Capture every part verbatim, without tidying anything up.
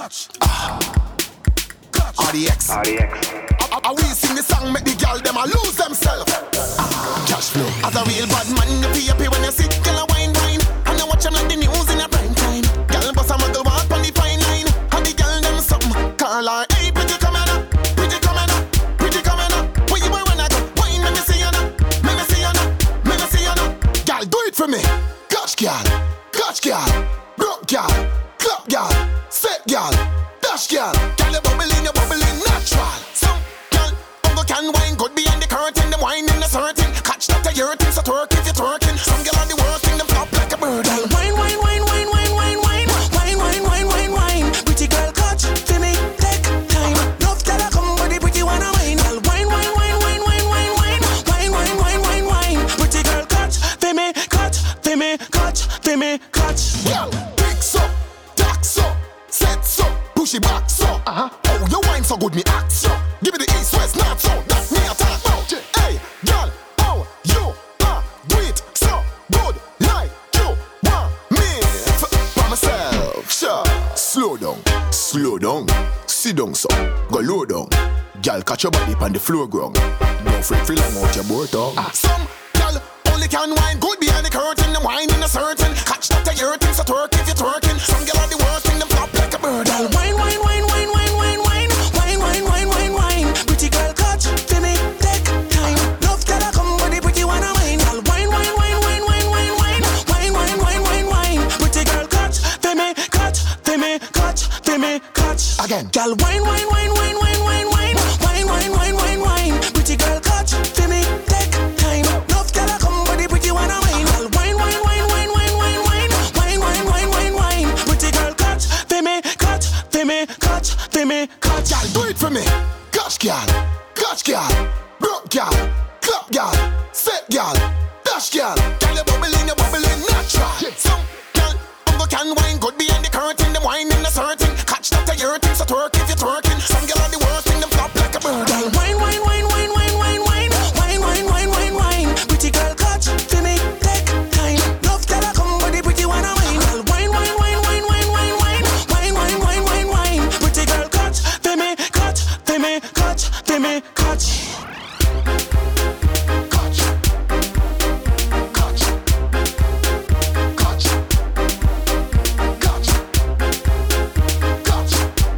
Catch. Ah. Catch. R D X. R D X. I we sing the song, make the girl them a lose themselves. Ah. Cash flow. As a real bad man, you feel happy when you see girl a wine wine. And you watch them like the news in a prime time. Girl bust a muggle walk on the fine line. And the girl them something. Call her, hey, pretty coming up, pretty coming up, pretty coming up. Where you when I go? Wine, let me see you now, let me see you now, let me see you now. Girl, do it for me. Catch girl, catch girl, broke girl, clap girl, set girl, dash girl. Girl, you bubbling, you bubbling natural. Some girl, uncle can wine good behind the curtain. Them wine in the certain. Catch that to your thing, so twerk if you're twerking. Some girl on the worst thing, them flop like a bird. Girl, wine, wine, wine, wine, wine, wine, wine, wine, wine, wine, wine, wine. Pretty girl, catch for me, take time. Love girl, I come with the pretty one a wine. Girl, wine, wine, wine, wine, wine, wine, wine, wine, wine, wine, wine, wine. Pretty girl, catch for me, catch for me, catch for me, catch. Girl, picks up, tacks up, sets up, push it back so. Uh huh. Oh, your wine so good, me act so. Give me the east, west, north, south. That's me attack about. Hey, girl, oh, you are do it so good, like you want me for myself. Sure. Slow down, slow down, sit down so, go low down. Girl, catch your body on the floor ground. Don't fret for long out your board tongue. Ah, some girl only can wine good behind the curtain. Them wine in a certain. Catch that to your thing, so twerk if you're twerking. Some girl are the worst thing, them flop like a bird. Girl, wine, wine, wine, wine, wine, wine, wine, wine, wine, wine, wine, wine. Pretty girl, catch for me, take time. Love girl, I come with the pretty one a wine. Girl, wine, wine, wine, wine, wine, wine, wine, wine, wine, wine, wine, wine. Pretty girl, catch for me, catch for me, catch for me, catch. Again, girl, wine, wine, wine, wine, wine, wine, wine, wine, wine, wine, wine, wine. Pretty girl, catch for me, take time. Love girl, I come with the pretty one a wine. Girl, wine, wine, wine, wine, wine, wine, wine, wine, wine, wine, wine, wine. Pretty girl, catch for me, catch for me, catch for me, catch. Girl, do it for me. Catch girl, catch girl, broke girl, clap girl, set girl, dash girl. Girl, you bubbling, you bubbling natural. Some girl, uncle can wine good behind the curtain. Them wine in a certain. Catch that to your thing, so twerk if you're twerking. Some girl are the worst thing, them flop like a bird. Girl, wine, wine, wine, wine, wine, wine, wine, wine, wine, wine, wine, wine. Pretty girl, catch for me, take time. Love girl, I come with the pretty one a wine. Girl, wine, wine, wine, wine, wine, wine, wine, wine, wine, wine, wine, wine. Pretty girl, catch for me, catch for me, catch for me, catch. Catch, catch, catch, catch, catch,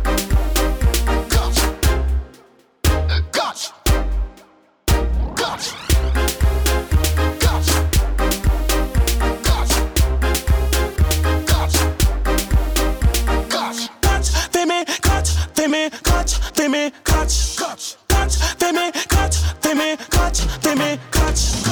catch, catch, catch, catch, catch, catch, for me, catch, for me, catch, for me, catch, catch, catch, for me, catch, for me, catch, for me, catch.